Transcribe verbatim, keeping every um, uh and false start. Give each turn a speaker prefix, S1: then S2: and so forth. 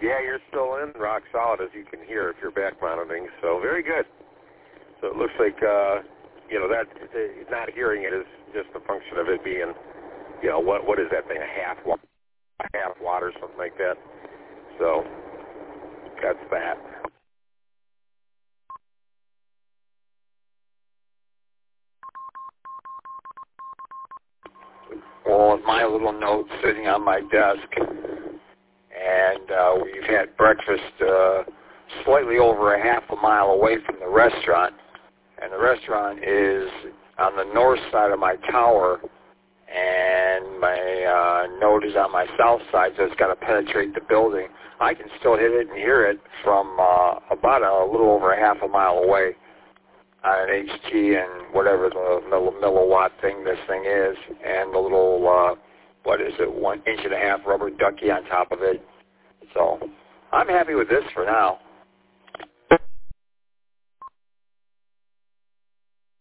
S1: Yeah, you're still in, rock solid, as you can hear if you're back mounting. So very good. So it looks like, uh, you know, that not hearing it is just a function of it being, you know, what what is that thing, a half watt, a half watt or something like that. So that's that.
S2: Well, my little note sitting on my desk, and uh, we've had breakfast uh, slightly over a half a mile away from the restaurant, and the restaurant is on the north side of my tower, and my uh, note is on my south side, so it's got to penetrate the building. I can still hit it and hear it from uh, about a little over a half a mile away on an H T and whatever the mill- milliwatt thing this thing is, and the little, uh, what is it, one inch and a half rubber ducky on top of it. So I'm happy with this for now.